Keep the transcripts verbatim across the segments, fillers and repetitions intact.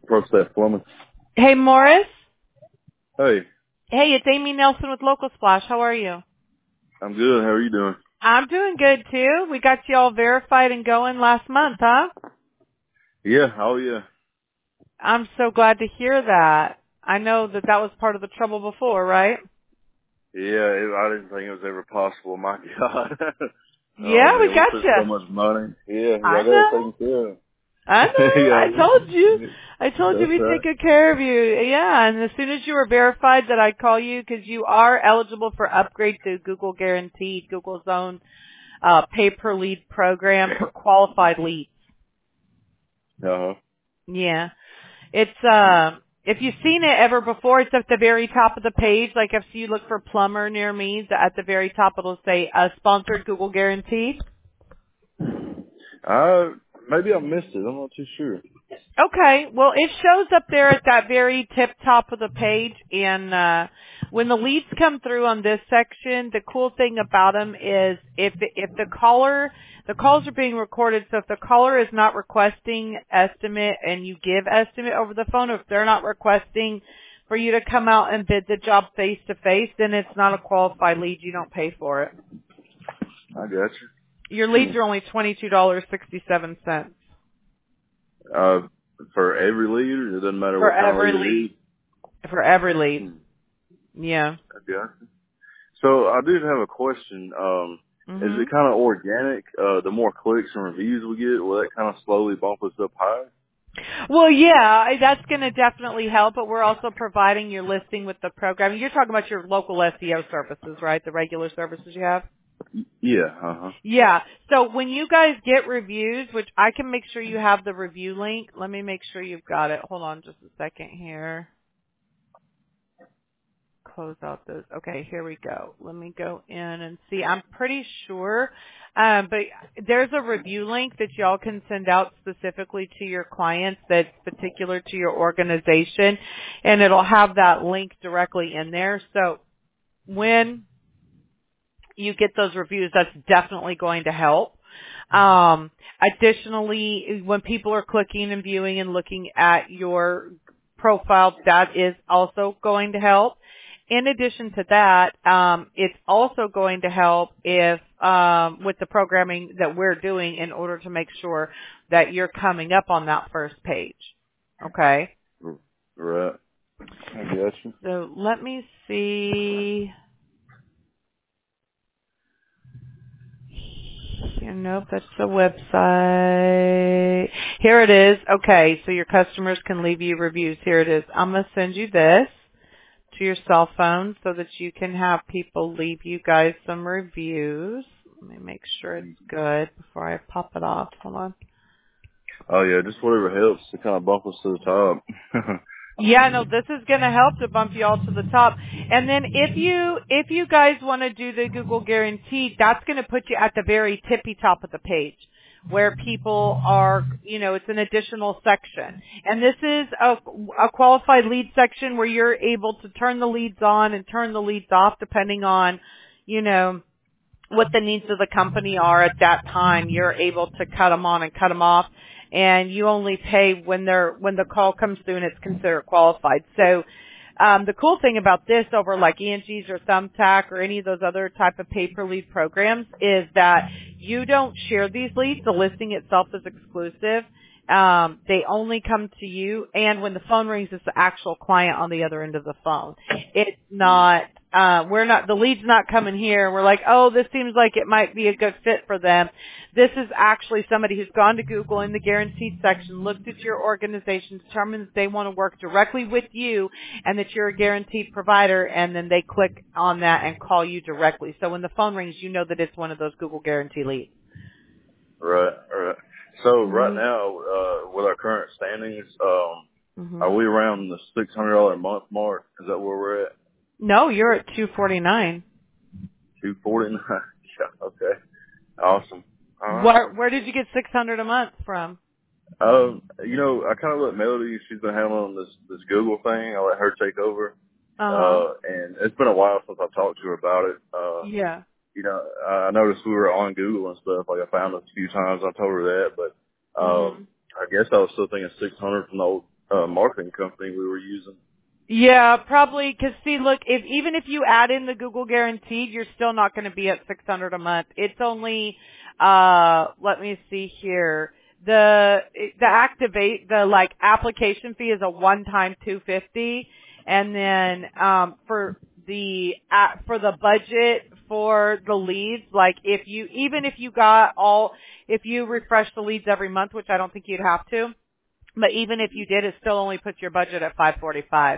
Process Plumbing. Hey, Morris. Hey, Hey, it's Amy Nelson with Local Splash. How are you? I'm good. How are you doing? I'm doing good, too. We got you all verified and going last month, huh? Yeah. Oh, yeah. I'm so glad to hear that. I know that that was part of the trouble before, right? Yeah. It, I didn't think it was ever possible. My God. Oh Yeah, we man, we got put so you. much money. Yeah, I I got it know. taken care of. I know. I told you. yeah. I told you That's we'd take right. good care of you. Yeah, and as soon as you were verified that I'd call you because you are eligible for upgrade to Google Guaranteed, Google's own uh, pay-per-lead program for qualified leads. Uh huh. Yeah. It's, uh, if you've seen it ever before, it's at the very top of the page. Like if you look for plumber near me, at the very top it'll say, uh, sponsored Google Guaranteed. Uh, maybe I missed it. I'm not too sure. Okay. Well, it shows up there at that very tip top of the page. And, uh, when the leads come through on this section, the cool thing about them is if, if the caller, the calls are being recorded. So if the caller is not requesting estimate and you give estimate over the phone, or if they're not requesting for you to come out and bid the job face to face, then it's not a qualified lead. You don't pay for it. I got you. Your leads are only twenty-two dollars and sixty-seven cents. Uh, for every lead, it doesn't matter For what kind of every lead it lead. is. For every lead. Hmm. Yeah. I got you. So I did have a question. Um, is Mhm. it kind of organic? Uh, the more clicks and reviews we get, will that kind of slowly bump us up higher? Well, yeah, that's going to definitely help, but we're also providing your listing with the program. You're talking about your local S E O services, right? The regular services you have? Y- Yeah. Uh huh. Yeah. So when you guys get reviews, which I can make sure you have the review link. Let me make sure you've got it. Hold on just a second here. Close out those. Okay, here we go. Let me go in and see. I'm pretty sure, um, but there's a review link that y'all can send out specifically to your clients that's particular to your organization, and it'll have that link directly in there. So when you get those reviews, that's definitely going to help. Um, additionally, when people are clicking and viewing and looking at your profile, that is also going to help. In addition to that, um, it's also going to help if um, with the programming that we're doing in order to make sure that you're coming up on that first page. Okay? Right. I got you. So let me see. You know, that's the website. Here it is. Okay, so your customers can leave you reviews. Here it is. I'm going to send you this to your cell phone so that you can have people leave you guys some reviews. Let me make sure it's good before I pop it off. Hold on. Oh yeah, just whatever helps to kind of bump us to the top. Yeah, no, this is going to help to bump you all to the top. And then if you, if you guys want to do the Google Guarantee, that's going to put you at the very tippy top of the page where people are, you know, it's an additional section. And this is a, a qualified lead section where you're able to turn the leads on and turn the leads off depending on, you know, what the needs of the company are at that time. You're able to cut them on and cut them off, and you only pay when they're when the call comes through and it's considered qualified. So um, the cool thing about this over like Angie's or Thumbtack or any of those other type of pay-per-lead programs is that you don't share these leads. The listing itself is exclusive. Um, they only come to you, and when the phone rings, it's the actual client on the other end of the phone. It's not, uh, we're not, the lead's not coming here. We're like, oh, this seems like it might be a good fit for them. This is actually somebody who's gone to Google in the guaranteed section, looked at your organization, determined that they want to work directly with you and that you're a guaranteed provider, and then they click on that and call you directly. So when the phone rings, you know that it's one of those Google guarantee leads. Right, right. So right Mm-hmm. now, uh, with our current standings, um, are Mm-hmm. we around the six hundred dollar a month mark? Is that where we're at? No, you're at two forty-nine. Two forty nine. Yeah. Okay. Awesome. All right. Where where did you get six hundred a month from? Um, you know, I kind of let Melody. She's been handling this this Google thing. I let her take over. Uh huh. Uh, and it's been a while since I've talked to her about it. Uh, Yeah. you know, I I noticed we were on Google and stuff. Like I found it a few times. I told her that, but um, Mhm. I guess I was still thinking six hundred from the old uh, marketing company we were using. Yeah, probably, because see, look, if even if you add in the Google Guaranteed, you're still not going to be at six hundred a month. It's only, uh, let me see here. The, the activate, the like application fee is a one-time two hundred fifty dollars, and then, um, for the, uh, for the budget for the leads, like if you, even if you got all, if you refresh the leads every month, which I don't think you'd have to, but even if you did, it still only puts your budget at five forty-five.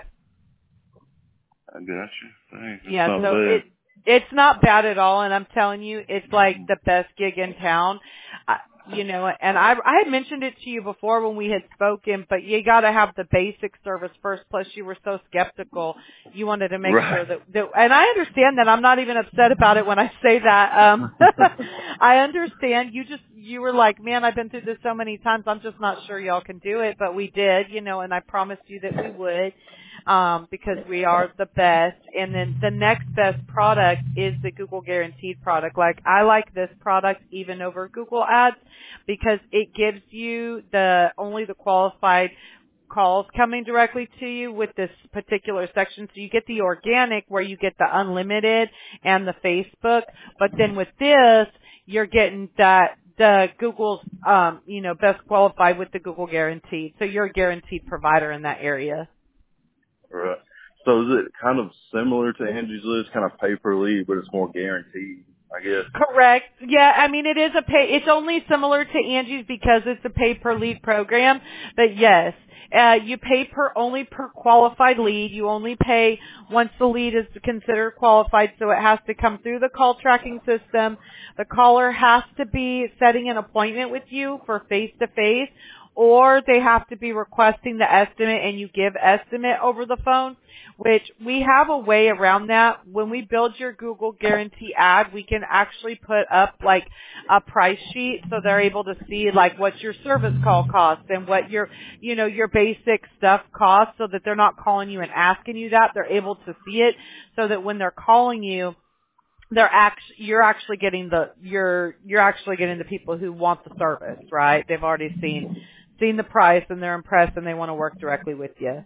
I got you. Thanks. Yeah, not so bad. it it's not bad at all, and I'm telling you, it's like the best gig in town. I, you know, and I I had mentioned it to you before when we had spoken, but you got to have the basic service first. Plus, you were so skeptical, you wanted to make Right. sure that, that. And I understand that. I'm not even upset about it when I say that. Um, I understand. You just you were like, man, I've been through this so many times. I'm just not sure y'all can do it, but we did, you know, and I promised you that we would. Um, because we are the best. And then the next best product is the Google Guaranteed product. Like, I like this product even over Google Ads because it gives you the, only the qualified calls coming directly to you with this particular section. So you get the organic where you get the unlimited and the Facebook. But then with this, you're getting that, the Google's, um, you know, best qualified with the Google Guaranteed. So you're a guaranteed provider in that area. Right. So is it kind of similar to Angie's List, kind of pay per lead, but it's more guaranteed, I guess? Correct. Yeah, I mean, it is a pay, it's only similar to Angie's because it's a pay per lead program, but yes, uh, you pay per, only per qualified lead. You only pay once the lead is considered qualified, so it has to come through the call tracking system. The caller has to be setting an appointment with you for face to face, or they have to be requesting the estimate and you give estimate over the phone, which we have a way around that. When we build your Google Guarantee ad, we can actually put up like a price sheet so they're able to see like what your service call costs and what your, you know, your basic stuff costs so that they're not calling you and asking you that. They're able to see it so that when they're calling you, they're actually, you're actually getting the, you're, you're actually getting the people who want the service, right? They've already seen, seen the price and they're impressed and they want to work directly with you.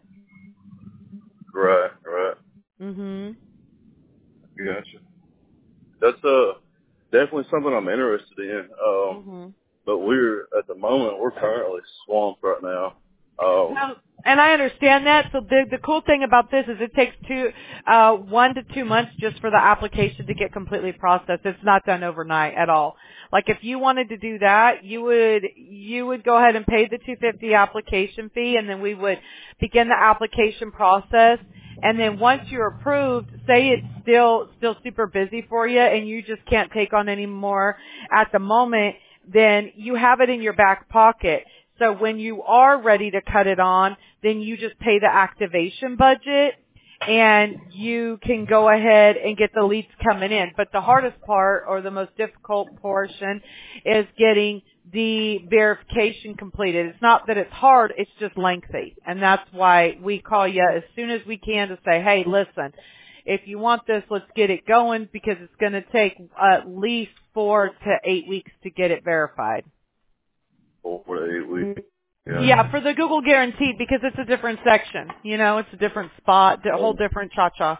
Right, right. Mhm. Gotcha. That's, uh, definitely something I'm interested in. Um, Mhm. but we're, at the moment, we're currently swamped right now. Um, Well, and I understand that. So the the cool thing about this is it takes two, uh, one to two months just for the application to get completely processed. It's not done overnight at all. Like if you wanted to do that, you would you would go ahead and pay the two hundred fifty dollars application fee, and then we would begin the application process. And then once you're approved, say it's still still super busy for you, and you just can't take on any more at the moment, then you have it in your back pocket. So when you are ready to cut it on, then you just pay the activation budget and you can go ahead and get the leads coming in. But the hardest part or the most difficult portion is getting the verification completed. It's not that it's hard, it's just lengthy. And that's why we call you as soon as we can to say, hey, listen, if you want this, let's get it going because it's going to take at least four to eight weeks to get it verified. four to eight weeks. Yeah. Yeah, for the Google Guaranteed because it's a different section. You know, it's a different spot, a whole different cha-cha.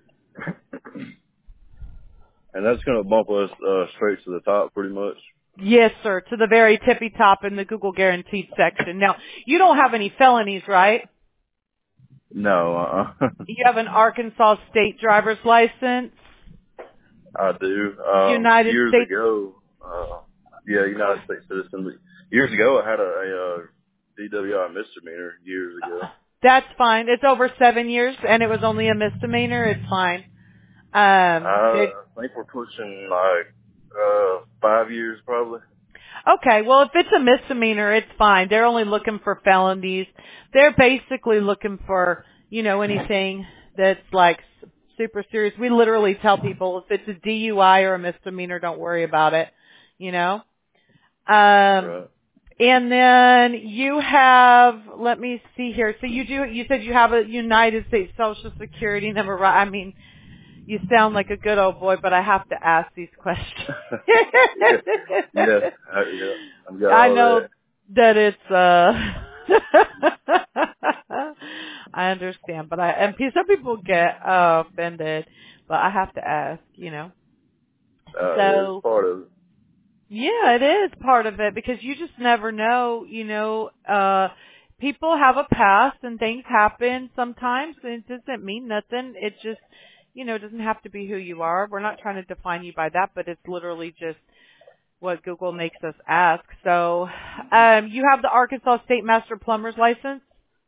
And that's going to bump us uh, straight to the top pretty much. Yes, sir, to the very tippy top in the Google Guaranteed section. Now, you don't have any felonies, right? No, uh-uh. You have an Arkansas state driver's license? I do. Um, United years States. ago, uh, yeah, United States citizen. Years ago, I had a, a, uh D W I misdemeanor years ago. That's fine. It's over seven years, and it was only a misdemeanor. It's fine. Um, Uh, they, I think we're pushing like uh five years probably. Okay, well, if it's a misdemeanor, it's fine. They're only looking for felonies. They're basically looking for, you know, anything that's like super serious. We literally tell people if it's a D U I or a misdemeanor, don't worry about it, you know. Um, Right. and then you have, let me see here. So you do, you said you have a United States Social Security number, right? I mean, you sound like a good old boy, but I have to ask these questions. yeah, yeah, I, yeah. I've got I all know that. that it's uh I understand, but I and pe- some people get uh, offended, but I have to ask, you know. Uh, yeah, it's So part of it. yeah, it is part of it because you just never know, you know, uh people have a past and things happen sometimes and it doesn't mean nothing. It just, you know, doesn't have to be who you are. We're not trying to define you by that, but it's literally just what Google makes us ask. So, um you have the Arkansas State Master Plumber's license?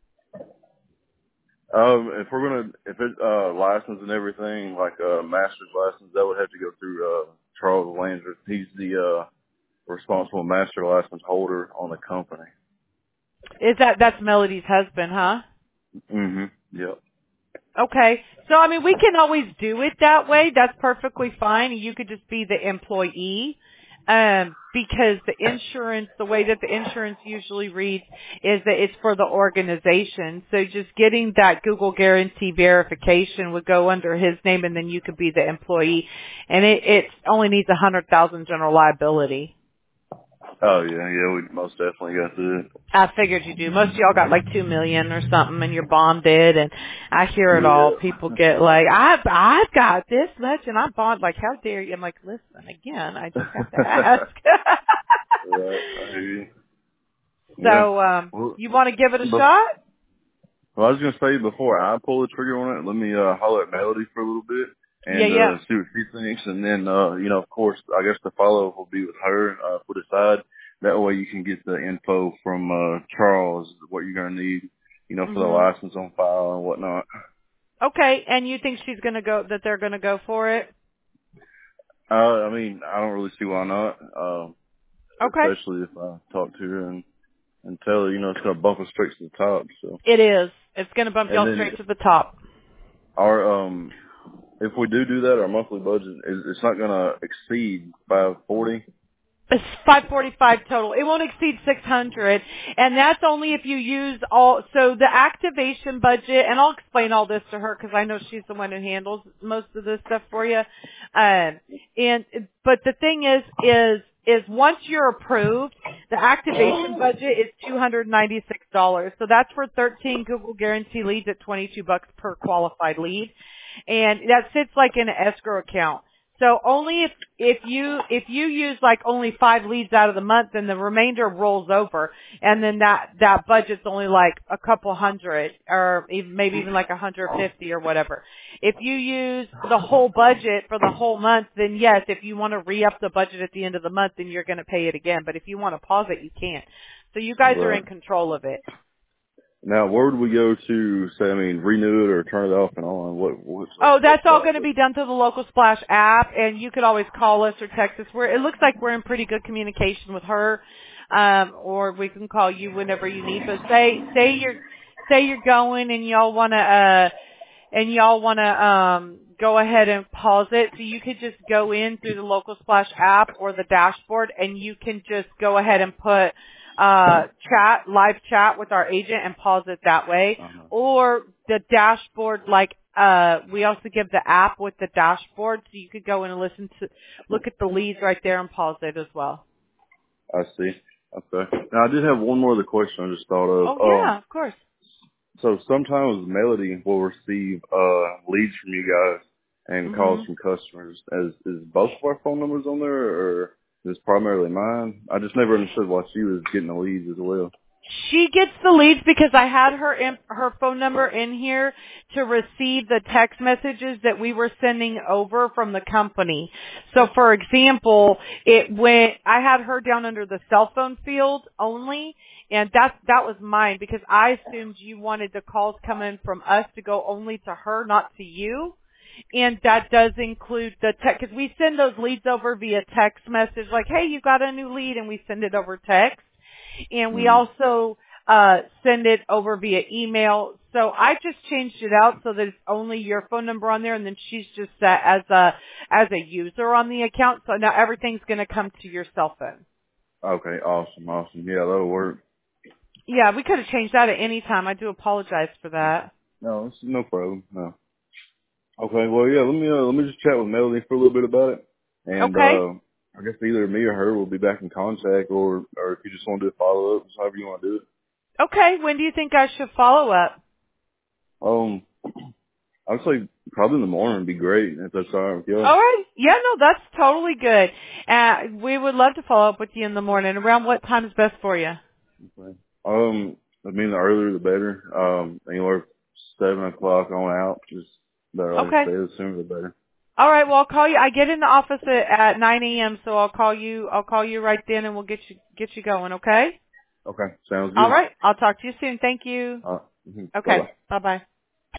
Um, if we're gonna, if it's uh, license and everything, like a uh, master's license, that would have to go through uh, Charles Landry. He's the uh, responsible master license holder on the company. Is that that's Melody's husband, huh? hmm Yep. Okay. So, I mean, we can always do it that way. That's perfectly fine. You could just be the employee. Um, because the insurance, the way that the insurance usually reads is that it's for the organization. So just getting that Google guarantee verification would go under his name and then you could be the employee. And it, it only needs a hundred thousand general liability. Oh yeah, yeah, we most definitely got to do I figured you do. Most of y'all got like two million or something, and you're bonded. And I hear it all. it. People get like, "I've I've got this much, and I'm bond." Like, how dare you? I'm like, listen, again, I just have to Yeah. ask. Right. I hear you. Yeah. So, um, Well, you want to give it a bef- shot? well, I was gonna say before I pull the trigger on it, let me uh holler at Melody for a little bit Yeah, and yeah. uh see what she thinks, and then uh you know, of course, I guess the follow up will be with her uh for the side. That way you can get the info from uh Charles, what you're gonna need, you know, for the Mhm. license on file and whatnot. Okay, and you think she's gonna go? That they're gonna go for it? Uh, I mean, I don't really see why not. Um, Okay. especially if I talk to her and and tell her, you know, it's gonna bump us straight to the top. So, It is. It's gonna bump and y'all then straight to the top. our um, if we do do that, our monthly budget is it's not gonna exceed five forty. It's five forty-five total. It won't exceed six hundred, and that's only if you use all. So the activation budget, and I'll explain all this to her because I know she's the one who handles most of this stuff for you. Um, and but the thing is, is is once you're approved, the activation budget is two hundred ninety-six dollars. So that's for thirteen Google Guarantee leads at twenty-two bucks per qualified lead, and that sits like in an escrow account. So only if, if you, if you use like only five leads out of the month, then the remainder rolls over. And then that, that budget's only like a couple hundred or even, maybe even like a hundred fifty or whatever. If you use the whole budget for the whole month, then yes, if you want to re-up the budget at the end of the month, then you're going to pay it again. But if you want to pause it, you can't. So you guys are in Right. control of it. Now, where would we go to say, I mean, renew it or turn it off and on? What what's the Oh, next that's all going to process? be done through the Local Splash app, and you could always call us or text us. We're, it looks like we're in pretty good communication with her, um, or we can call you whenever you need. But say say you're say you're going and y'all want to uh, and y'all want to um, go ahead and pause it. So you could just go in through the Local Splash app or the dashboard, and you can just go ahead and put uh chat, live chat with our agent and pause it that way. Uh-huh. Or the dashboard, like, uh, we also give the app with the dashboard so you could go in and listen to, look at the leads right there and pause it as well. I see. Okay. Now, I did have one more other question I just thought of. Oh Um, yeah, of course. so sometimes Melody will receive uh leads from you guys and calls Mhm. from customers. As is both of our phone numbers on there, or is it primarily mine? I just never understood why she was getting the leads as well. She gets the leads because I had her in, her phone number in here to receive the text messages that we were sending over from the company. So for example, it went, I had her down under the cell phone field only, and that, that was mine because I assumed you wanted the calls coming from us to go only to her, not to you. And that does include the text, because we send those leads over via text message, like, hey, you got a new lead, and we send it over text. And we Mm. also uh send it over via email. So I just changed it out so that it's only your phone number on there, and then she's just set as a as a user on the account. So now everything's going to come to your cell phone. Okay, awesome, awesome. Yeah, that'll work. Yeah, we could have changed that at any time. I do apologize for that. No, it's no problem. No. Okay, well, yeah, let me uh, let me just chat with Melody for a little bit about it, and Okay. uh, I guess either me or her will be back in contact, or or if you just want to do a follow up, however you want to do it. Okay. When do you think I should follow up? Um, I would say probably in the morning would be great if that's all right with you. All right. Yeah, no, that's totally good. Uh, we would love to follow up with you in the morning. Around what time is best for you? Okay. Um, I mean, the earlier the better. Um, anywhere seven o'clock on out, just better, like I Okay. say, the sooner the better. All right. Well, I'll call you. I get in the office at, at nine a.m. So I'll call you. I'll call you right then, and we'll get you get you going. Okay. Okay, sounds All good. right. I'll talk to you soon. Thank you. Uh, bye Okay. bye. Bye bye.